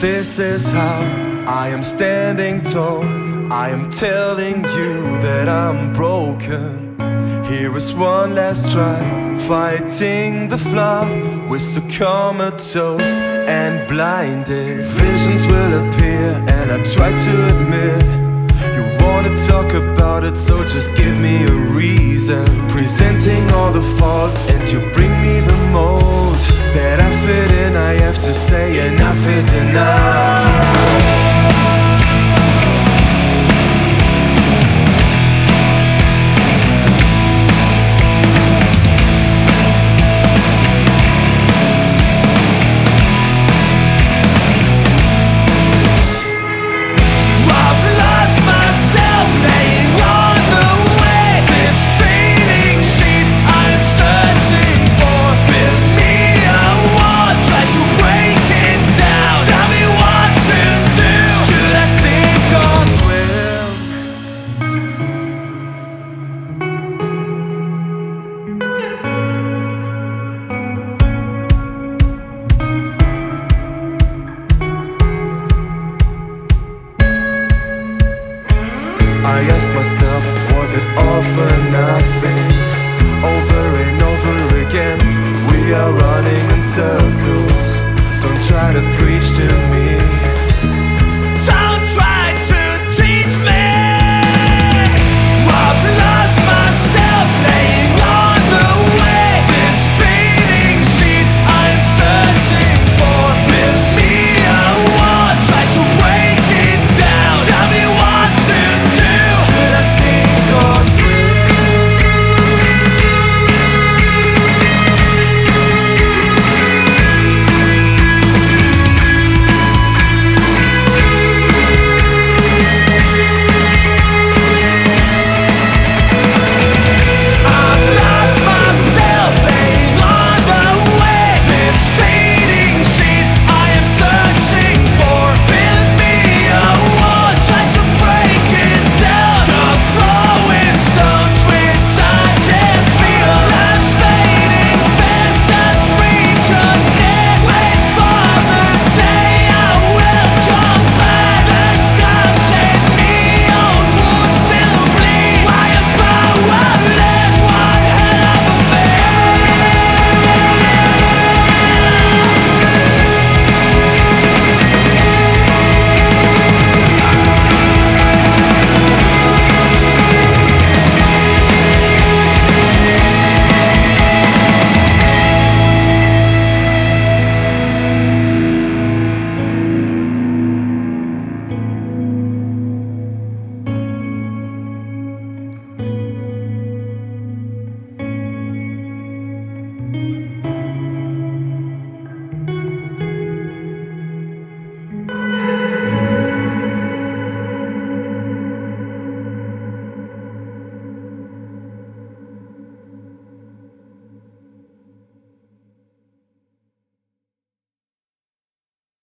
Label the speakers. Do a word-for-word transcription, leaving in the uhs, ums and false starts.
Speaker 1: This is how I am standing tall. I am telling you that I'm broken. Here is one last try, fighting the flood. We're so comatose and blinded. Visions will appear and I try to admit you wanna talk about it, so just give me a reason. Presenting all the faults and you bring me the mold that I fit in. I have to say enough is enough. I ask myself, was it all for nothing? Over and over again, we are running in circles. Don't try to preach to me,